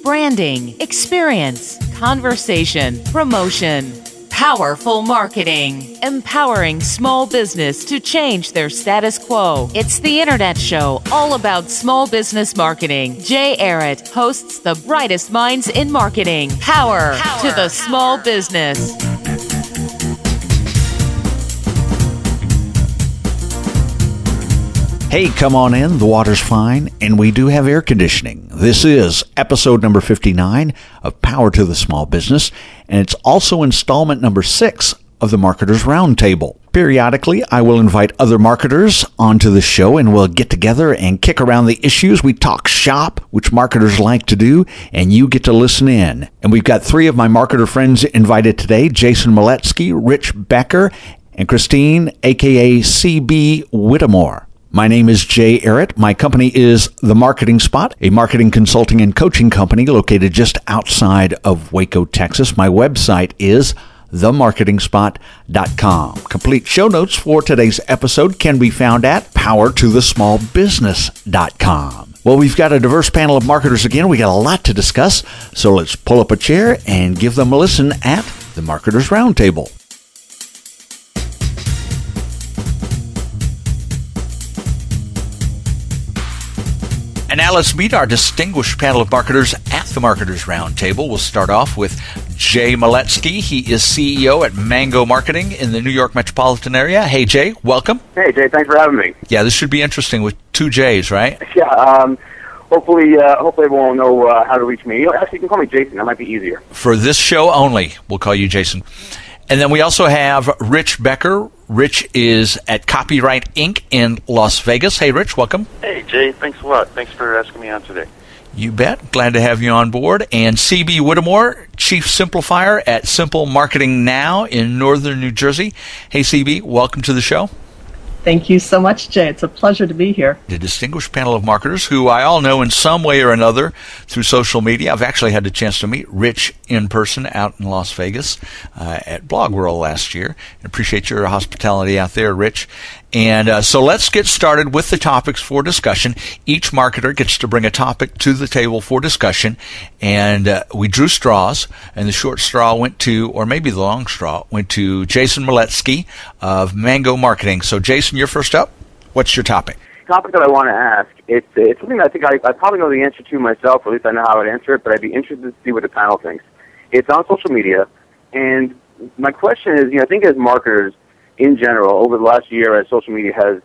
branding, experience, conversation, promotion. Powerful marketing, empowering small business to change their status quo. It's the Internet Show, all about small business marketing. Jay Arrett hosts the brightest minds in marketing. Power to the small business. Hey, come on in. The water's fine, and we do have air conditioning. This is episode number 59 of Power to the Small Business, and it's also installment number 6 of the Marketers Roundtable. Periodically, I will invite other marketers onto the show, and we'll get together and kick around the issues. We talk shop, which marketers like to do, and you get to listen in. And we've got 3 of my marketer friends invited today, Jason Moletsky, Rich Becker, and Christine, a.k.a. CB Whittemore. My name is Jay Arrett. My company is The Marketing Spot, a marketing consulting and coaching company located just outside of Waco, Texas. My website is themarketingspot.com. Complete show notes for today's episode can be found at powertothesmallbusiness.com. Well, we've got a diverse panel of marketers again. We got a lot to discuss, so let's pull up a chair and give them a listen at the Marketers Roundtable. And now let's meet our distinguished panel of marketers at the Marketers Roundtable. We'll start off with Jay Moletsky. He is CEO at Mango Marketing in the New York metropolitan area. Hey, Jay, welcome. Hey, Jay, thanks for having me. Yeah, this should be interesting with 2 J's, right? Yeah, hopefully everyone will know how to reach me. Actually, you can call me Jason. That might be easier. For this show only, we'll call you Jason. And then we also have Rich Becker. Rich is at Copyright Inc. in Las Vegas. Hey, Rich, welcome. Hey, Jay, thanks a lot. Thanks for asking me on today. You bet. Glad to have you on board. And CB Whittemore, Chief Simplifier at Simple Marketing Now in Northern New Jersey. Hey, CB, welcome to the show. Thank you so much, Jay. It's a pleasure to be here. A distinguished panel of marketers who I all know in some way or another through social media. I've actually had the chance to meet Rich in person out in Las Vegas at Blog World last year. I appreciate your hospitality out there, Rich. And so let's get started with the topics for discussion. Each marketer gets to bring a topic to the table for discussion. And we drew straws, and the short straw went to, or maybe the long straw, went to Jason Moletsky of Mango Marketing. So, Jason, you're first up. What's your topic? The topic that I want to ask, it's something that I think I probably know the answer to myself, or at least I know how I'd answer it, but I'd be interested to see what the panel thinks. It's on social media, and my question is, I think as marketers, in general, over the last year, as social media has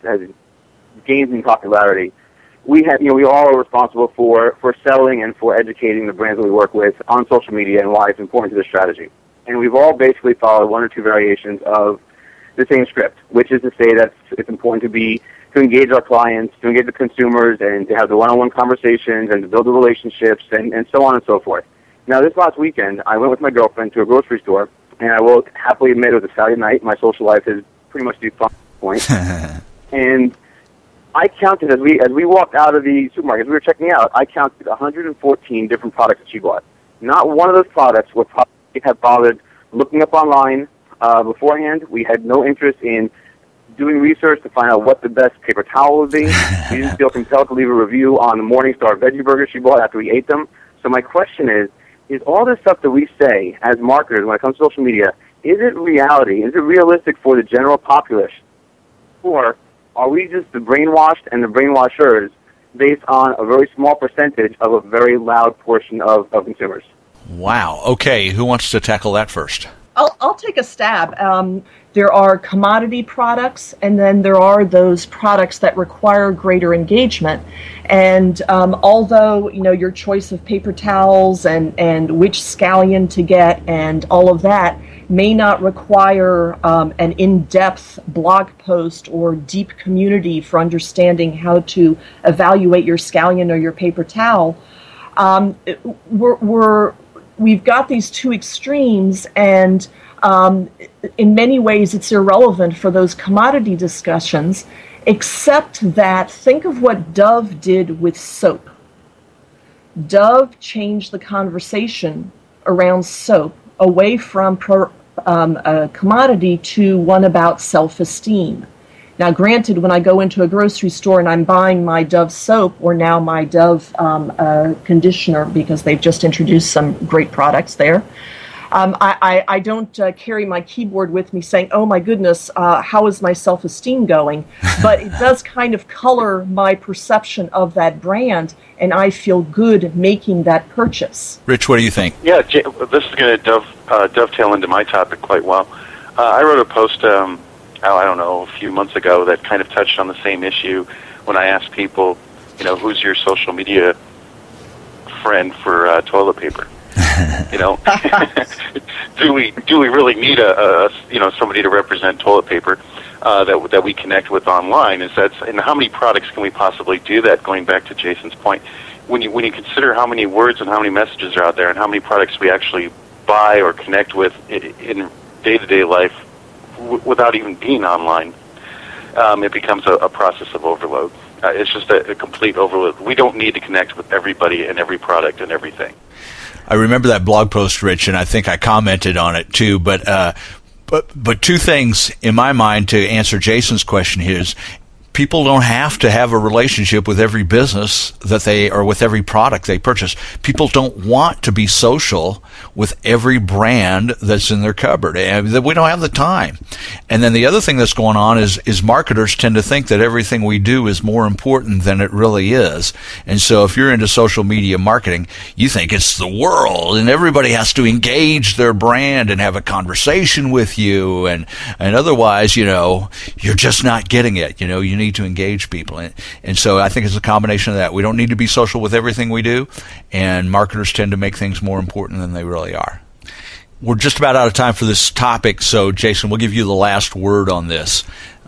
gained in popularity, we all are responsible for selling and for educating the brands that we work with on social media and why it's important to the strategy. And we've all basically followed 1 or 2 variations of the same script, which is to say that it's important to engage our clients, to engage the consumers, and to have the one-on-one conversations and to build the relationships and so on and so forth. Now, this last weekend, I went with my girlfriend to a grocery store. And I will happily admit it was a Saturday night. My social life is pretty much defunct at this point. And I counted, as we walked out of the supermarket, as we were checking out, I counted 114 different products that she bought. Not one of those products would probably have bothered looking up online beforehand. We had no interest in doing research to find out what the best paper towel would be. We didn't feel compelled to leave a review on the Morningstar veggie burgers she bought after we ate them. So my question is all this stuff that we say as marketers when it comes to social media, is it reality? Is it realistic for the general populace? Or are we just the brainwashed and the brainwashers based on a very small percentage of a very loud portion of consumers? Wow. Okay, who wants to tackle that first? I'll take a stab. There are commodity products, and then there are those products that require greater engagement. And although your choice of paper towels and which scallion to get and all of that may not require an in-depth blog post or deep community for understanding how to evaluate your scallion or your paper towel, we've got these 2 extremes, and in many ways it's irrelevant for those commodity discussions, except that think of what Dove did with soap. Dove changed the conversation around soap away from a commodity to one about self-esteem. Now, granted, when I go into a grocery store and I'm buying my Dove soap or now my Dove conditioner, because they've just introduced some great products there, I don't carry my keyboard with me saying, oh my goodness, how is my self-esteem going? But it does kind of color my perception of that brand, and I feel good making that purchase. Rich, what do you think? Yeah, this is going to dovetail into my topic quite well. I wrote a post, I don't know, a few months ago that kind of touched on the same issue when I asked people, who's your social media friend for toilet paper? do we really need somebody to represent toilet paper that we connect with online? And how many products can we possibly do that? Going back to Jason's point, when you consider how many words and how many messages are out there, and how many products we actually buy or connect with in day-to-day life without even being online, it becomes a process of overload. It's just a complete overload. We don't need to connect with everybody and every product and everything. I remember that blog post, Rich, and I think I commented on it too. But two things in my mind to answer Jason's question here is, people don't have to have a relationship with every business or with every product they purchase. People don't want to be social with every brand that's in their cupboard. And we don't have the time. And then the other thing that's going on is marketers tend to think that everything we do is more important than it really is. And so if you're into social media marketing, you think it's the world and everybody has to engage their brand and have a conversation with you. And otherwise, you're just not getting it. You need to engage people. And so I think it's a combination of that. We don't need to be social with everything we do, and marketers tend to make things more important than they really are. We're just about out of time for this topic, so Jason, we'll give you the last word on this.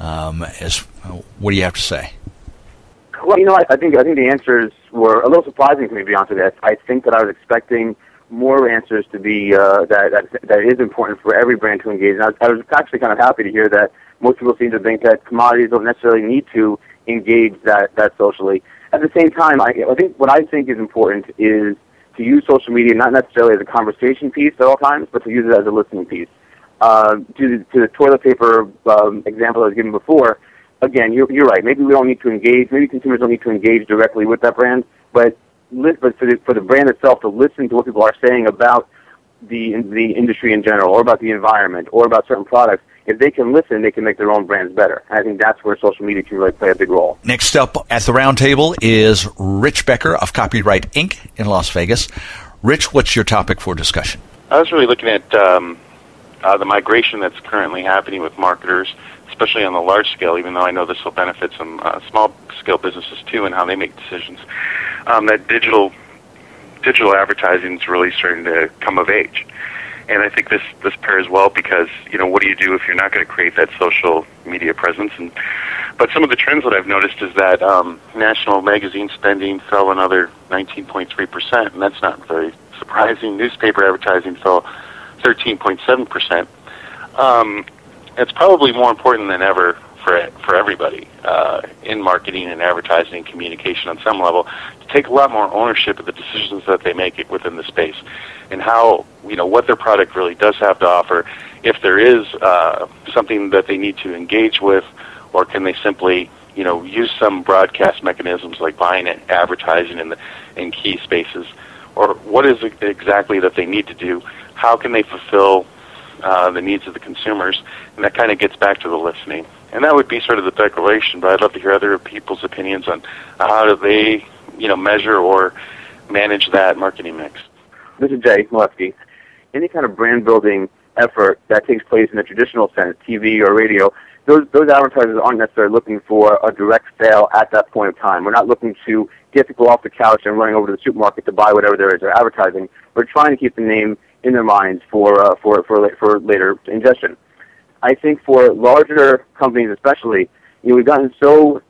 What do you have to say? Well, I think the answers were a little surprising to me, to be honest with you. I think that I was expecting more answers to be that is important for every brand to engage. And I was actually kind of happy to hear that most people seem to think that commodities don't necessarily need to engage that socially. At the same time, I think what I think is important is to use social media not necessarily as a conversation piece at all times, but to use it as a listening piece. To the toilet paper example I was given before, again, you're right. Maybe we don't need to engage. Maybe consumers don't need to engage directly with that brand, but for the brand itself to listen to what people are saying about the industry in general, or about the environment, or about certain products. If they can listen, they can make their own brands better. And I think that's where social media can really play a big role. Next up at the round table is Rich Becker of Copyright Inc. in Las Vegas. Rich, what's your topic for discussion? I was really looking at the migration that's currently happening with marketers, especially on the large scale, even though I know this will benefit some small-scale businesses too and how they make decisions. That digital advertising is really starting to come of age. And I think this pairs well because, what do you do if you're not going to create that social media presence? But some of the trends that I've noticed is that national magazine spending fell another 19.3%, and that's not very surprising. Newspaper advertising fell 13.7%. It's probably more important than ever for everybody in marketing and advertising and communication on some level to take a lot more ownership of the decisions that they make within the space and how, what their product really does have to offer, if there is something that they need to engage with, or can they simply, use some broadcast mechanisms like buying and advertising in key spaces, or what is it exactly that they need to do, how can they fulfill the needs of the consumers, and that kind of gets back to the listening. And that would be sort of the declaration, but I'd love to hear other people's opinions on how do they, measure or manage that marketing mix. This is Jay Molesky. Any kind of brand building effort that takes place in the traditional sense, TV or radio, those advertisers aren't necessarily looking for a direct sale at that point of time. We're not looking to get people off the couch and running over to the supermarket to buy whatever there is they're advertising. We're trying to keep the name in their minds for later ingestion. I think for larger companies especially, we've gotten so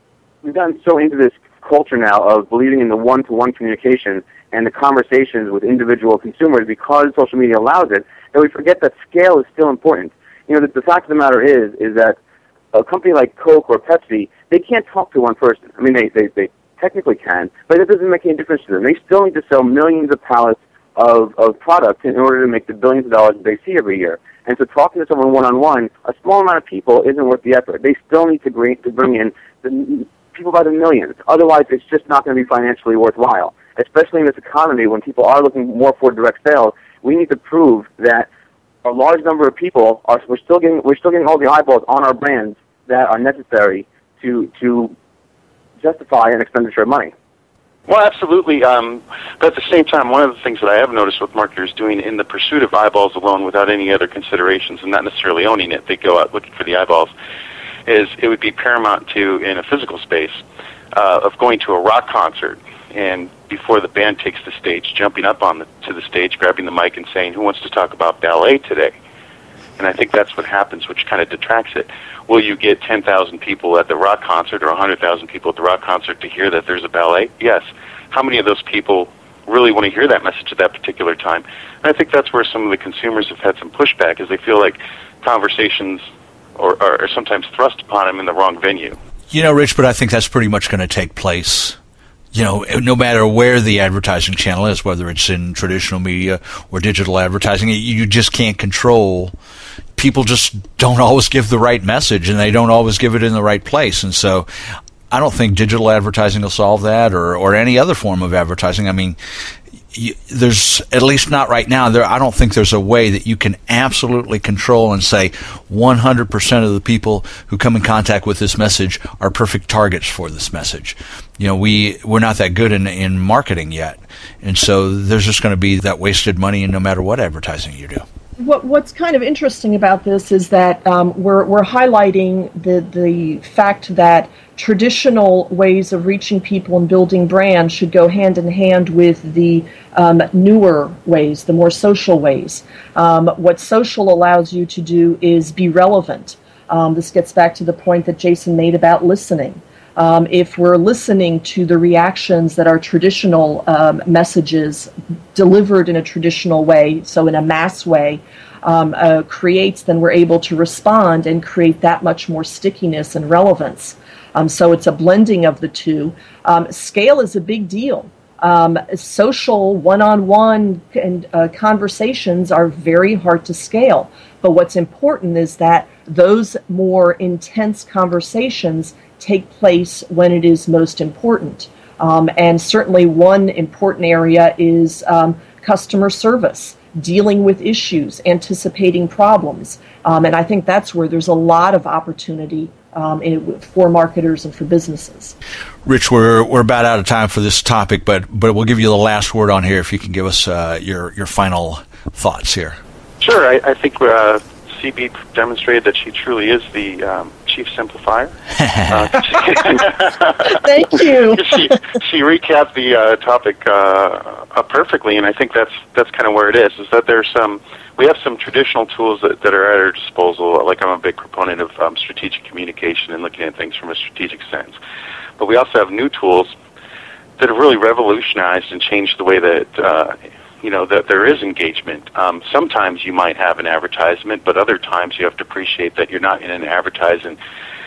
into this culture now of believing in the one-to-one communication and the conversations with individual consumers because social media allows it, that we forget that scale is still important. The fact of the matter is that a company like Coke or Pepsi, they can't talk to one person. I mean, they technically can, but it doesn't make any difference to them. They still need to sell millions of pallets of products in order to make the billions of dollars that they see every year. And so talking to someone one-on-one, a small amount of people isn't worth the effort. They still need to bring in the people by the millions. Otherwise, it's just not going to be financially worthwhile. Especially in this economy, when people are looking more for direct sales, we need to prove that a large number of people we're still getting all the eyeballs on our brands that are necessary to justify an expenditure of money. Well, absolutely. But at the same time, one of the things that I have noticed with marketers doing in the pursuit of eyeballs alone without any other considerations and not necessarily owning it, they go out looking for the eyeballs, is it would be paramount to, in a physical space, of going to a rock concert and before the band takes the stage, jumping up to the stage, grabbing the mic and saying, "Who wants to talk about ballet today?" And I think that's what happens, which kind of detracts it. Will you get 10,000 people at the rock concert or 100,000 people at the rock concert to hear that there's a ballet? Yes. How many of those people really want to hear that message at that particular time? And I think that's where some of the consumers have had some pushback, is they feel like conversations are sometimes thrust upon them in the wrong venue. You know, Rich, but I think that's pretty much going to take place, you know, no matter where the advertising channel is, whether it's in traditional media or digital advertising. You just can't control. People just don't always give the right message, and they don't always give it in the right place. And so I don't think digital advertising will solve that, or any other form of advertising. I mean, there's, at least not right now, I don't think there's a way that you can absolutely control and say 100% of the people who come in contact with this message are perfect targets for this message. You know, we're not that good in marketing yet. And so there's just going to be that wasted money no matter what advertising you do. What's kind of interesting about this is that we're highlighting the fact that traditional ways of reaching people and building brands should go hand in hand with the newer ways, the more social ways. What social allows you to do is be relevant. This gets back to the point that Jason made about listening. If we're listening to the reactions that are traditional messages delivered in a traditional way, so in a mass way, creates, then we're able to respond and create that much more stickiness and relevance. So it's a blending of the two. Scale is a big deal. Social one-on-one and conversations are very hard to scale. But what's important is that those more intense conversations take place when it is most important. And certainly one important area is customer service, dealing with issues, anticipating problems. And I think that's where there's a lot of opportunity for marketers and for businesses. Rich, we're about out of time for this topic, but we'll give you the last word on here if you can give us your final thoughts here. Sure. I think CB demonstrated that she truly is the chief simplifier. Thank you. She recapped the topic perfectly, and I think that's kind of where it is that we have some traditional tools that are at our disposal. Like, I'm a big proponent of strategic communication and looking at things from a strategic sense. But we also have new tools that have really revolutionized and changed the way that that there is engagement. Sometimes you might have an advertisement, but other times you have to appreciate that you're not in an advertisement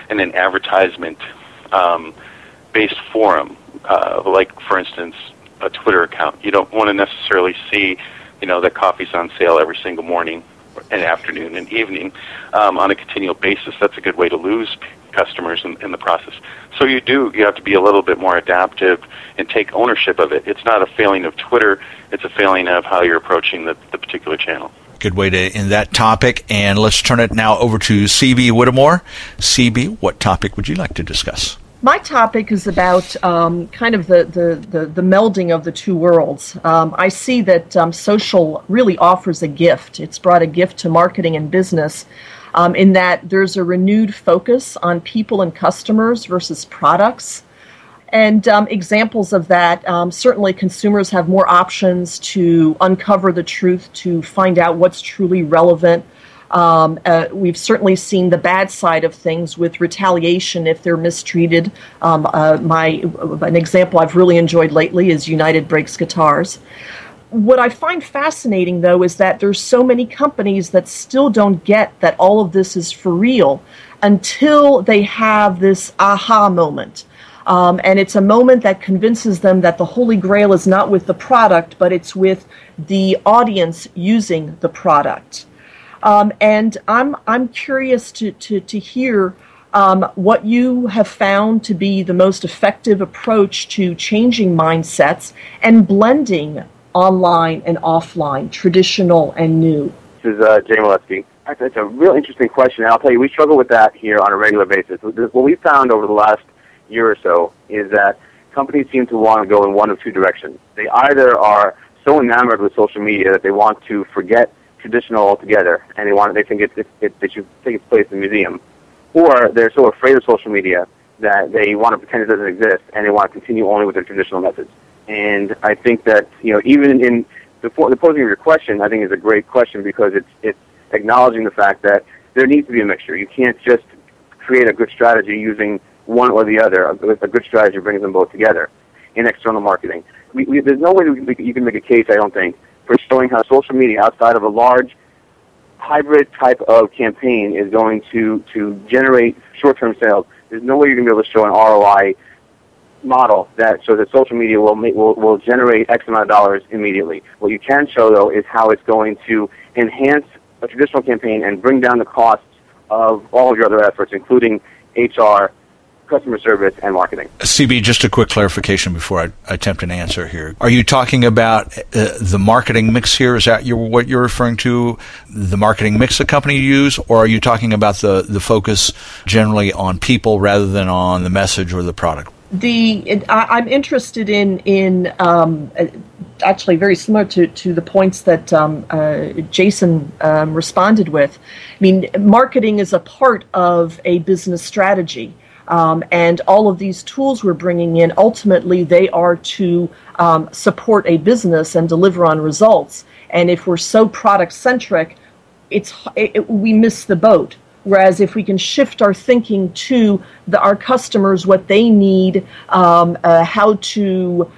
based forum. Like, for instance, a Twitter account. You don't want to necessarily see that coffee's on sale every single morning and afternoon and evening on a continual basis. That's a good way to lose customers in the process. So you have to be a little bit more adaptive and take ownership of it. It's not a failing of Twitter, it's a failing of how you're approaching the particular channel. Good way to end that topic. And let's turn it now over to CB Whittemore. CB, what topic would you like to discuss? My topic is about kind of the melding of the two worlds. I see that social really offers a gift. It's brought a gift to marketing and business in that there's a renewed focus on people and customers versus products. And examples of that, certainly consumers have more options to uncover the truth, to find out what's truly relevant. We've certainly seen the bad side of things with retaliation if they're mistreated. An example I've really enjoyed lately is United Breaks Guitars. What I find fascinating, though, is that there's so many companies that still don't get that all of this is for real until they have this aha moment. And it's a moment that convinces them that the Holy Grail is not with the product, but it's with the audience using the product. And I'm curious to hear what you have found to be the most effective approach to changing mindsets and blending online and offline, traditional and new. This is Jay Molesky. It's a real interesting question, and I'll tell you, we struggle with that here on a regular basis. What we found over the last year or so is that companies seem to want to go in one of two directions. They either are so enamored with social media that they want to forget traditional altogether, and they think it should take its place in a museum, or they're so afraid of social media that they want to pretend it doesn't exist, and they want to continue only with their traditional methods. And I think that, even in the posing of your question, I think is a great question, because it's acknowledging the fact that there needs to be a mixture. You can't just create a good strategy using one or the other. A good strategy brings them both together in external marketing. There's no way you can make a case, I don't think, for showing how social media, outside of a large hybrid type of campaign, is going to generate short-term sales. There's no way you're going to be able to show an ROI model that shows that social media will generate X amount of dollars immediately. What you can show, though, is how it's going to enhance a traditional campaign and bring down the costs of all of your other efforts, including HR, customer service, and marketing. CB, just a quick clarification before I attempt an answer here. Are you talking about the marketing mix here? Is that what you're referring to, the marketing mix the company use, or are you talking about the focus generally on people rather than on the message or the product? I'm interested in actually very similar to the points that Jason responded with. I mean, marketing is a part of a business strategy. And all of these tools we're bringing in, ultimately, they are to support a business and deliver on results. And if we're so product-centric, we miss the boat. Whereas if we can shift our thinking to our customers, what they need, how to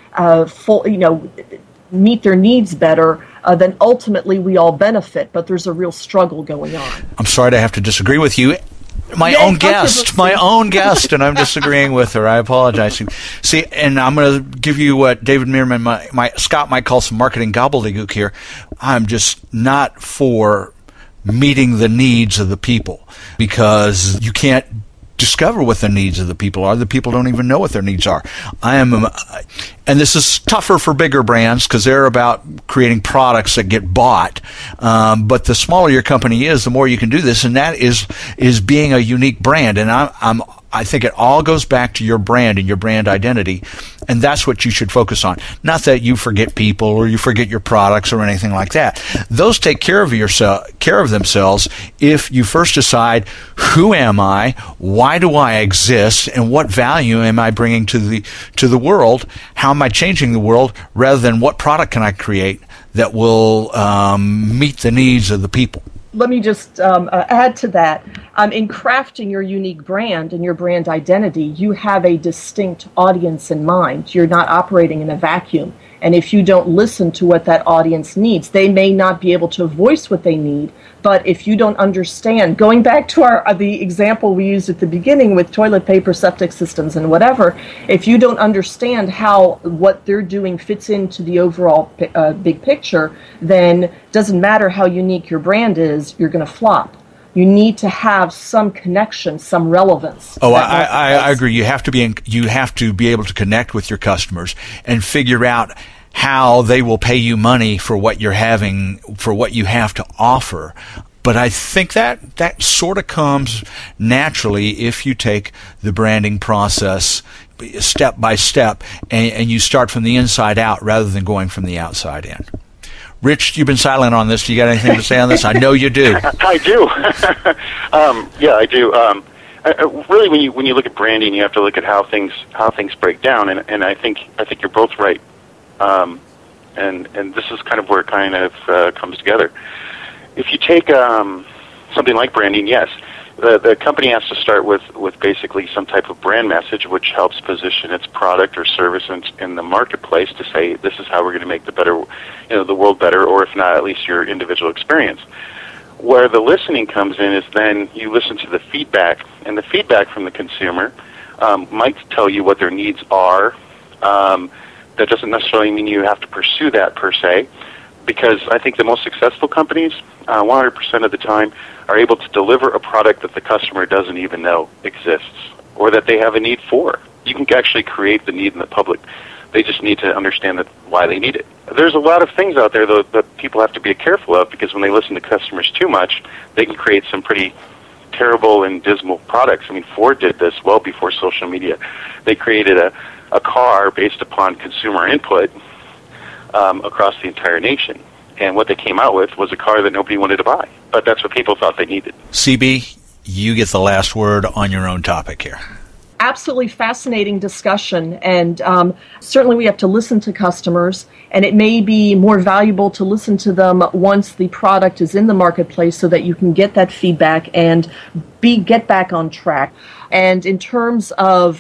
meet their needs better, then ultimately we all benefit. But there's a real struggle going on. I'm sorry to have to disagree with you. My own guest, and I'm disagreeing with her. I apologize. See, and I'm going to give you what David Meerman, Scott might call some marketing gobbledygook here. I'm just not for meeting the needs of the people, because you can't discover what the needs of the people are. The people don't even know what their needs are. And this is tougher for bigger brands because they're about creating products that get bought. But the smaller your company is, the more you can do this, and that is being a unique brand. And I think it all goes back to your brand and your brand identity, and that's what you should focus on. Not that you forget people or you forget your products or anything like that. Those take care of themselves if you first decide, who am I, why do I exist, and what value am I bringing to the world? How am I changing the world, rather than what product can I create that will meet the needs of the people. Let me just add to that. In crafting your unique brand and your brand identity, you have a distinct audience in mind. You're not operating in a vacuum. And if you don't listen to what that audience needs, they may not be able to voice what they need. But if you don't understand, going back to the example we used at the beginning with toilet paper, septic systems, and whatever, if you don't understand how what they're doing fits into the overall big picture, then it doesn't matter how unique your brand is, you're going to flop. You need to have some connection, some relevance. Oh, I agree. You have to be able to connect with your customers and figure out how they will pay you money for what you have to offer. But I think that sort of comes naturally if you take the branding process step by step and you start from the inside out rather than going from the outside in. Rich, you've been silent on this. Do you got anything to say on this? I know you do. I do. Yeah, I do. Really, when you look at branding, you have to look at how things break down, and I think you're both right. And this is kind of where it kind of comes together. If you take something like branding, yes, the company has to start with basically some type of brand message, which helps position its product or service in the marketplace to say, this is how we're going to make the world better, or if not, at least your individual experience. Where the listening comes in is then you listen to the feedback, and the feedback from the consumer might tell you what their needs are. That doesn't necessarily mean you have to pursue that per se, because I think the most successful companies, 100% of the time, are able to deliver a product that the customer doesn't even know exists or that they have a need for. You can actually create the need in the public. They just need to understand why they need it. There's a lot of things out there, though, that people have to be careful of, because when they listen to customers too much, they can create some pretty terrible and dismal products. I mean, Ford did this well before social media. They created a car based upon consumer input across the entire nation. And what they came out with was a car that nobody wanted to buy. But that's what people thought they needed. CB, you get the last word on your own topic here. Absolutely fascinating discussion, and certainly we have to listen to customers, and it may be more valuable to listen to them once the product is in the marketplace so that you can get that feedback and get back on track. And in terms of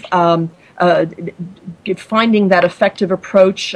finding that effective approach,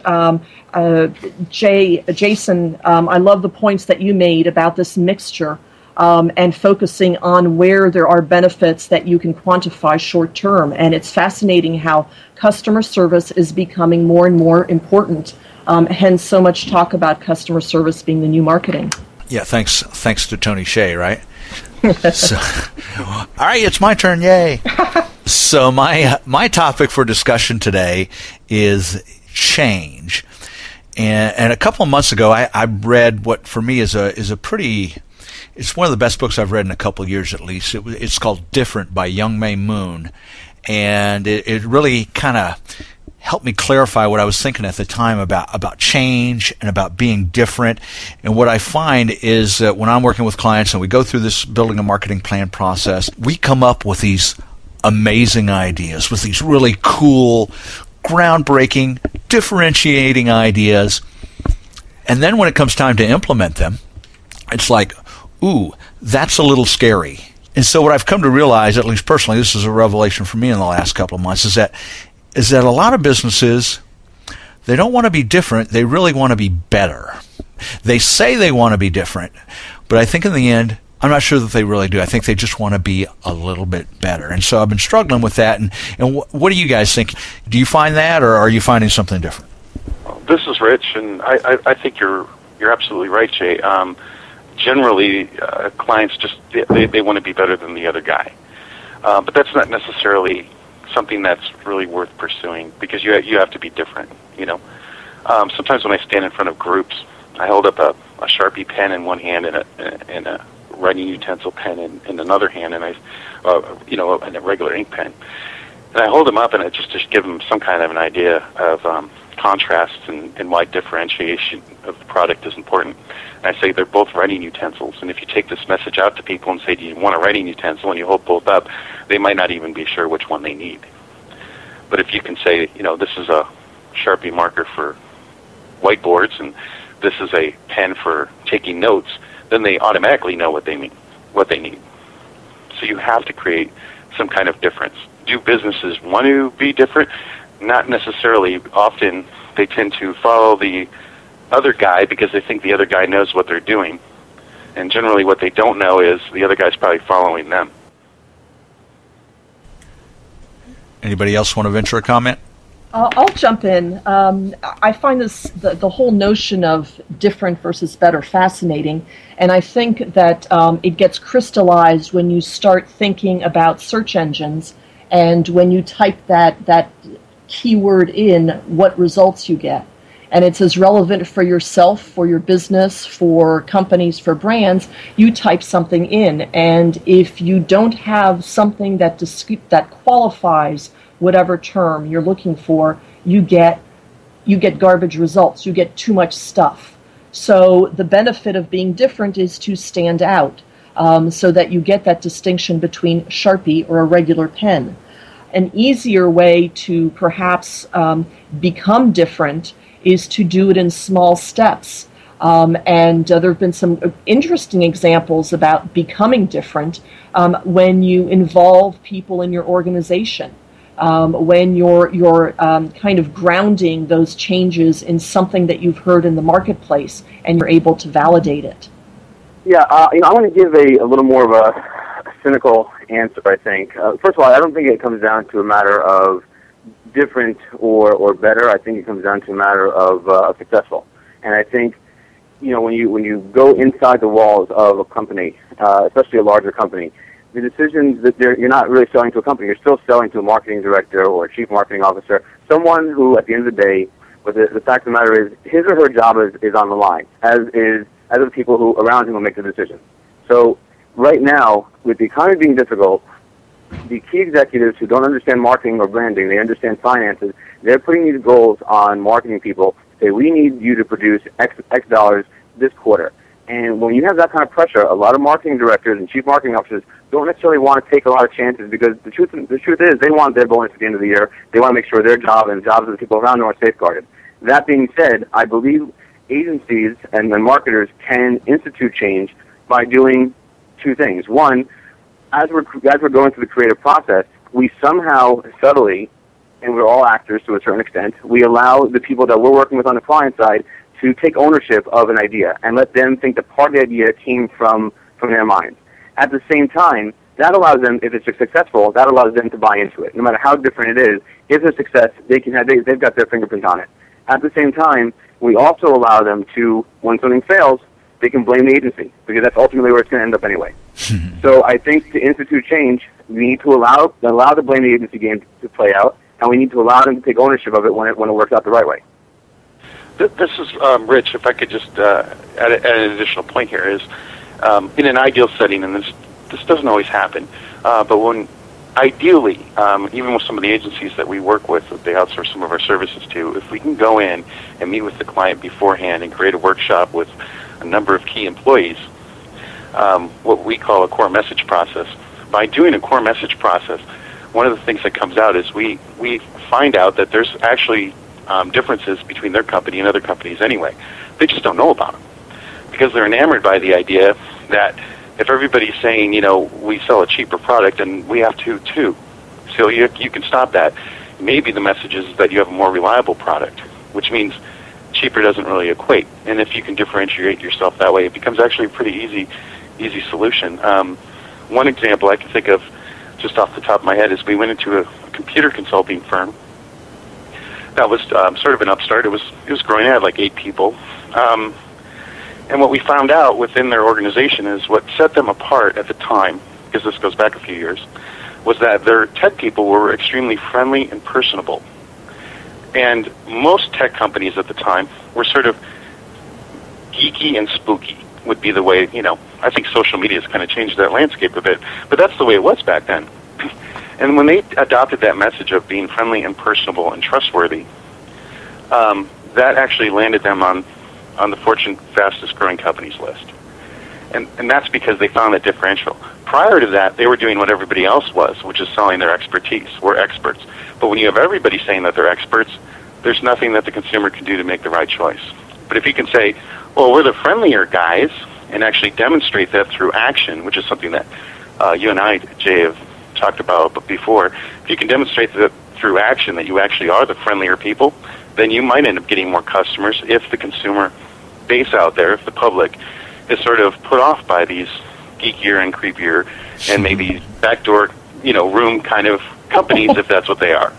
Jason, I love the points that you made about this mixture. And focusing on where there are benefits that you can quantify short term. And it's fascinating how customer service is becoming more and more important. Hence so much talk about customer service being the new marketing. Yeah, thanks to Tony Hsieh, right? So, all right, it's my turn, yay. So my topic for discussion today is change. And a couple of months ago, I read what for me is a pretty... It's one of the best books I've read in a couple of years, at least. It's called Different by Youngmei Moon. And it really kind of helped me clarify what I was thinking at the time about change and about being different. And what I find is that when I'm working with clients and we go through this building a marketing plan process, we come up with these amazing ideas, with these really cool, groundbreaking, differentiating ideas. And then when it comes time to implement them, it's like, ooh, that's a little scary. And so what I've come to realize, at least personally, this is a revelation for me in the last couple of months, is that a lot of businesses, they don't want to be different, they really want to be better. They say they want to be different, but I think in the end, I'm not sure that they really do. I think they just want to be a little bit better. And so I've been struggling with that. And what do you guys think? Do you find that, or are you finding something different? This is Rich, and I think you're absolutely right, Jay. Generally, clients just they want to be better than the other guy, but that's not necessarily something that's really worth pursuing, because you have to be different. You know, sometimes when I stand in front of groups, I hold up a Sharpie pen in one hand and a writing utensil pen in another hand, and and a regular ink pen, and I hold them up and I just give them some kind of an idea of contrasts and why differentiation of the product is important. And I say they're both writing utensils, and if you take this message out to people and say, do you want a writing utensil, and you hold both up, they might not even be sure which one they need. But if you can say, this is a Sharpie marker for whiteboards and this is a pen for taking notes, then they automatically know what they need. So you have to create some kind of difference. Do businesses want to be different? Not necessarily. Often they tend to follow the other guy because they think the other guy knows what they're doing. And generally what they don't know is the other guy's probably following them. Anybody else want to venture a comment? I'll jump in. I find the whole notion of different versus better fascinating, and I think that it gets crystallized when you start thinking about search engines, and when you type that keyword in, what results you get. And it's as relevant for yourself, for your business, for companies, for brands. You type something in, and if you don't have something that qualifies whatever term you're looking for, you get garbage results. You get too much stuff. So the benefit of being different is to stand out, so that you get that distinction between Sharpie or a regular pen. An easier way to perhaps become different is to do it in small steps. And there have been some interesting examples about becoming different when you involve people in your organization, when you're kind of grounding those changes in something that you've heard in the marketplace and you're able to validate it. Yeah, I want to give a little more of a cynical answer, I think. First of all, I don't think it comes down to a matter of different or better. I think it comes down to a matter of successful. And I think when you go inside the walls of a company, especially a larger company, the decisions that you're not really selling to a company. You're still selling to a marketing director or a chief marketing officer, someone who, at the end of the day, but the fact of the matter is, his or her job is on the line, as are the people who around him will make the decision. So right now, with the economy being difficult, the key executives who don't understand marketing or branding, they understand finances, they're putting these goals on marketing people. Say, we need you to produce X dollars this quarter. And when you have that kind of pressure, a lot of marketing directors and chief marketing officers don't necessarily want to take a lot of chances, because the truth is they want their bonus at the end of the year. They want to make sure their job and the jobs of the people around them are safeguarded. That being said, I believe agencies and marketers can institute change by doing two things. One, as we're going through the creative process, we somehow subtly, and we're all actors to a certain extent, we allow the people that we're working with on the client side to take ownership of an idea and let them think that part of the idea came from their minds. At the same time, that allows them, if it's successful, that allows them to buy into it. No matter how different it is, if it's a success, they've got their fingerprint on it. At the same time, we also allow them to, when something fails, they can blame the agency, because that's ultimately where it's going to end up anyway. So I think to institute change, we need to allow the blame the agency game to play out, and we need to allow them to take ownership of it when it works out the right way. This is Rich. If I could just add an additional point here is, in an ideal setting, and this doesn't always happen, but when ideally, even with some of the agencies that we work with, that they outsource some of our services to, if we can go in and meet with the client beforehand and create a workshop with a number of key employees, what we call a core message process. By doing a core message process, one of the things that comes out is we find out that there's actually differences between their company and other companies anyway. They just don't know about them, because they're enamored by the idea that if everybody's saying, we sell a cheaper product, and we have to too, so you can stop that. Maybe the message is that you have a more reliable product, which means cheaper doesn't really equate. And if you can differentiate yourself that way, it becomes actually a pretty easy solution. One example I can think of just off the top of my head is we went into a computer consulting firm that was sort of an upstart. It was growing. It had like 8 people. And what we found out within their organization is what set them apart at the time, because this goes back a few years, was that their tech people were extremely friendly and personable. And most tech companies at the time were sort of geeky and spooky, would be the way, I think social media has kind of changed that landscape a bit, but that's the way it was back then. And when they adopted that message of being friendly and personable and trustworthy, that actually landed them on the Fortune fastest growing companies list. And that's because they found that differential. Prior to that, they were doing what everybody else was, which is selling their expertise. We're experts. But when you have everybody saying that they're experts, there's nothing that the consumer can do to make the right choice. But if you can say, well, we're the friendlier guys, and actually demonstrate that through action, which is something that you and I, Jay, have talked about before, if you can demonstrate that through action that you actually are the friendlier people, then you might end up getting more customers if the consumer base out there, if the public is sort of put off by these geekier and creepier and maybe backdoor, room kind of companies, if that's what they are.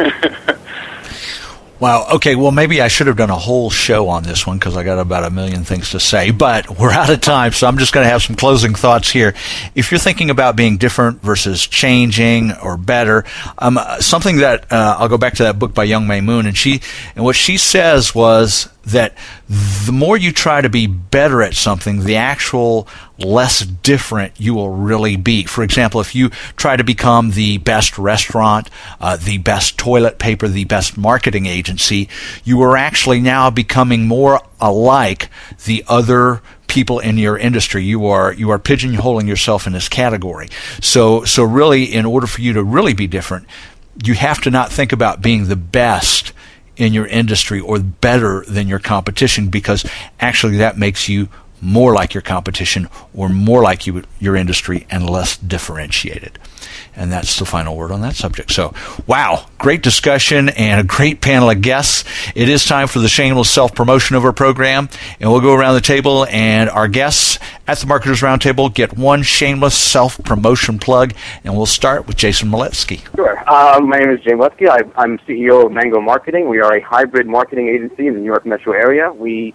Wow. Okay. Well, maybe I should have done a whole show on this one, because I got about 1 million things to say, but we're out of time. So I'm just going to have some closing thoughts here. If you're thinking about being different versus changing or better, something that I'll go back to that book by Young May Moon, and what she says was that the more you try to be better at something, the actual less different you will really be. For example, if you try to become the best restaurant, the best toilet paper, the best marketing agency, you are actually now becoming more alike the other people in your industry. You are pigeonholing yourself in this category. So really, in order for you to really be different, you have to not think about being the best in your industry or better than your competition, because actually that makes you more like your competition or more like your industry and less differentiated. And that's the final word on that subject. So, wow, great discussion and a great panel of guests. It is time for the shameless self-promotion of our program, and we'll go around the table, and our guests at the Marketers Roundtable get one shameless self-promotion plug, and we'll start with Jason Maletsky. Sure. My name is Jay Maletsky. I'm CEO of Mango Marketing. We are a hybrid marketing agency in the New York metro area. We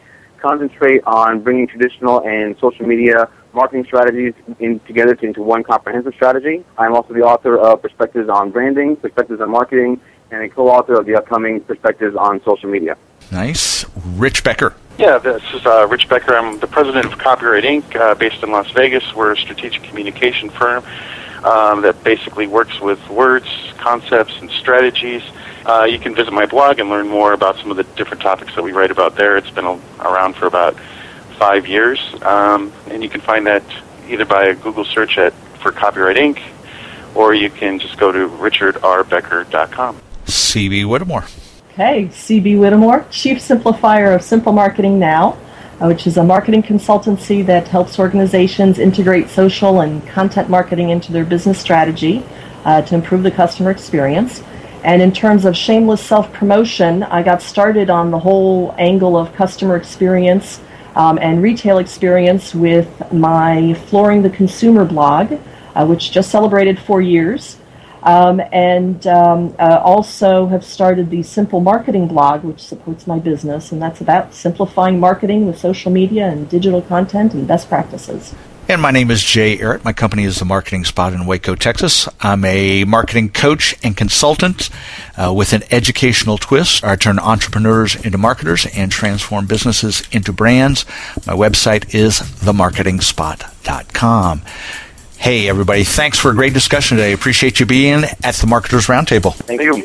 concentrate on bringing traditional and social media marketing strategies together into one comprehensive strategy. I'm also the author of Perspectives on Branding, Perspectives on Marketing, and a co-author of the upcoming Perspectives on Social Media. Nice. Rich Becker. Yeah, this is Rich Becker. I'm the president of Copyright Inc., based in Las Vegas. We're a strategic communication firm that basically works with words, concepts, and strategies. You can visit my blog and learn more about some of the different topics that we write about there. It's been around for about 5 years, and you can find that either by a Google search for Copyright Inc., or you can just go to richardrbecker.com. C.B. Whittemore. Okay, C.B. Whittemore, Chief Simplifier of Simple Marketing Now, which is a marketing consultancy that helps organizations integrate social and content marketing into their business strategy to improve the customer experience. And in terms of shameless self-promotion, I got started on the whole angle of customer experience and retail experience with my Flooring the Consumer blog, which just celebrated 4 years. And also have started the Simple Marketing blog, which supports my business, and that's about simplifying marketing with social media and digital content and best practices. And my name is Jay Ehret. My company is The Marketing Spot in Waco, Texas. I'm a marketing coach and consultant with an educational twist. I turn entrepreneurs into marketers and transform businesses into brands. My website is themarketingspot.com. Hey, everybody. Thanks for a great discussion today. Appreciate you being at the Marketers Roundtable. Thank you.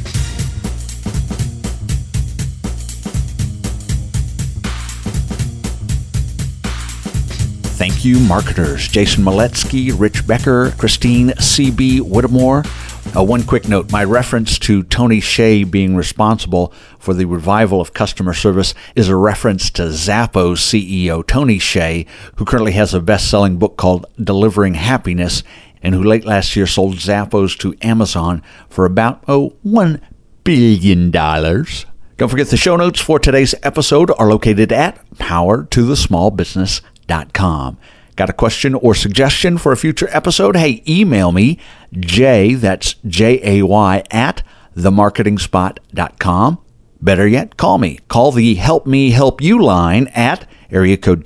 Thank you, marketers. Jason Maletsky, Rich Becker, Christine C.B. Whittemore. One quick note. My reference to Tony Hsieh being responsible for the revival of customer service is a reference to Zappos CEO Tony Hsieh, who currently has a best-selling book called Delivering Happiness, and who late last year sold Zappos to Amazon for about $1 billion. Don't forget the show notes for today's episode are located at powertothesmallbusiness.com. Got a question or suggestion for a future episode? Hey, email me, Jay, that's Jay, at themarketingspot.com. Better yet, call me. Call the Help Me Help You line at area code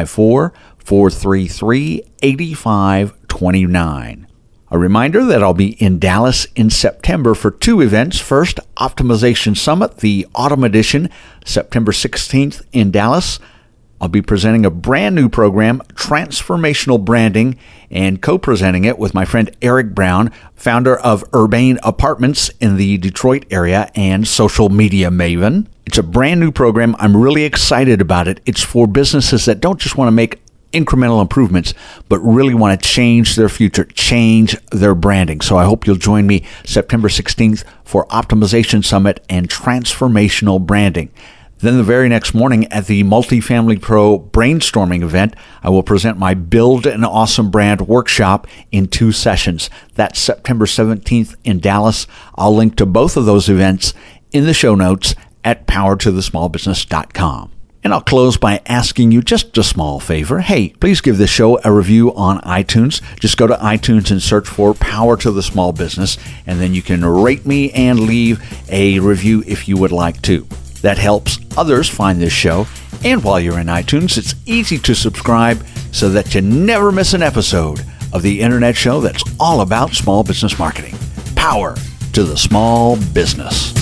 254-433-8529. A reminder that I'll be in Dallas in September for 2 events. First, Optimization Summit, the autumn edition, September 16th in Dallas. I'll be presenting a brand new program, Transformational Branding, and co-presenting it with my friend Eric Brown, founder of Urbane Apartments in the Detroit area and social media maven. It's a brand new program. I'm really excited about it. It's for businesses that don't just want to make incremental improvements, but really want to change their future, change their branding. So I hope you'll join me September 16th for Optimization Summit and Transformational Branding. Then the very next morning at the Multifamily Pro Brainstorming event, I will present my Build an Awesome Brand workshop in 2 sessions. That's September 17th in Dallas. I'll link to both of those events in the show notes at powertothesmallbusiness.com. And I'll close by asking you just a small favor. Hey, please give this show a review on iTunes. Just go to iTunes and search for Power to the Small Business, and then you can rate me and leave a review if you would like to. That helps others find this show. And while you're in iTunes, it's easy to subscribe so that you never miss an episode of the internet show that's all about small business marketing. Power to the small business.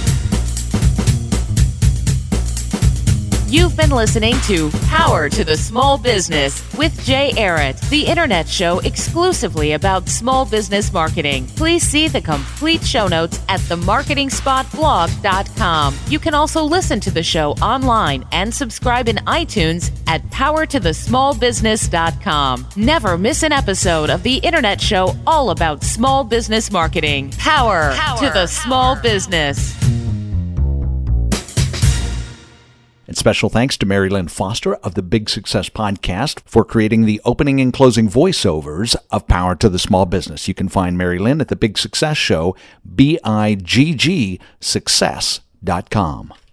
You've been listening to Power to the Small Business with Jay Ehret, the internet show exclusively about small business marketing. Please see the complete show notes at themarketingspotblog.com. You can also listen to the show online and subscribe in iTunes at powertothesmallbusiness.com. Never miss an episode of the internet show all about small business marketing. Power to the small business. And special thanks to Mary Lynn Foster of the Big Success Podcast for creating the opening and closing voiceovers of Power to the Small Business. You can find Mary Lynn at the Big Success Show, BIGG Success.com.